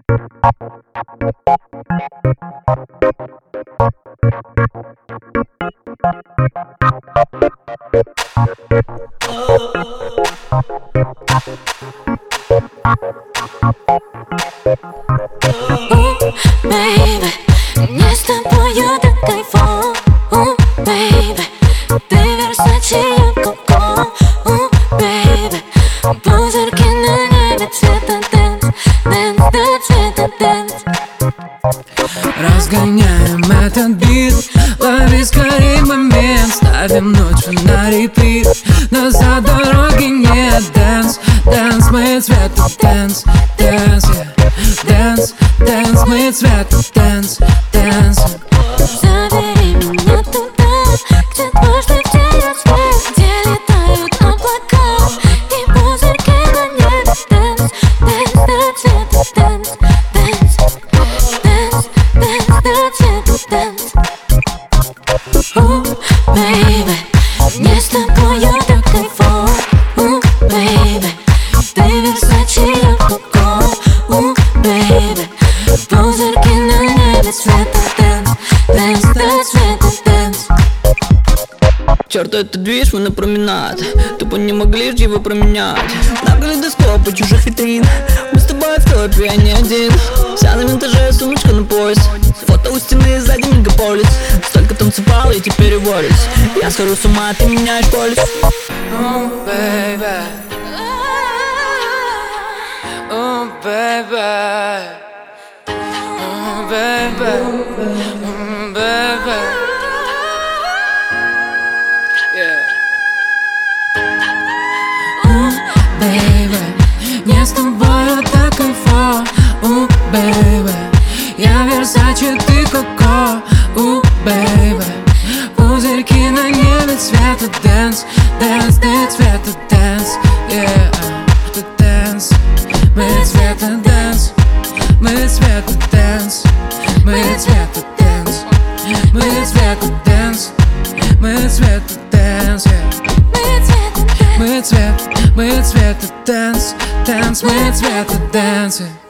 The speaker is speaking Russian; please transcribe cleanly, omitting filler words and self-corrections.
Baby, мне с тобою так кайфово. Baby, ты Versace, я Coco. Baby, пузырьки на небе цвета dance, dance до цвета dance. Разгоняем этот бит, лови скорей момент, ставим ночью на репит. Назад дороги нет. Dance, dance, мы цвета dance, dance, yeah. Dance, dance, мы цвета dance, dance. Забери меня туда, где дважды в день рассвет, где летают облака и пузырьки на небе. Dance, dance до цвета dance, dance, dance, dance до цвета dance. Baby, мне с тобою так кайфово. Baby, ты Versace, я Coco. Baby, пузырьки на небе цвета dance, dance до цвета dance. Черт, этот движ, мы на променад. Тупо не могли ж его променять. На калейдоскопы чужих витрин. Мы с тобой в топе, а не один. Вся на винтаже, сумочка на пояс. Фото у стены, сзади мегаполис. Столько танцевал, и теперь уволюсь. Я схожу с ума, ты меняешь полюс. Oh, baby. Oh, baby. Oh, baby. Oh, baby. Yeah. Baby, Мне с тобой так кайфово. Baby. Я Versace, ты Coco. Baby. Пузырьки на небе цвета dance, dance, ты цвета dance, yeah. Ты dance, мы цвета dance, мы цвета dance, мы цвета dance, мы цвета dance, мы цвета dance, yeah. Мы цвета dance, dance, мы цвета dance, yeah.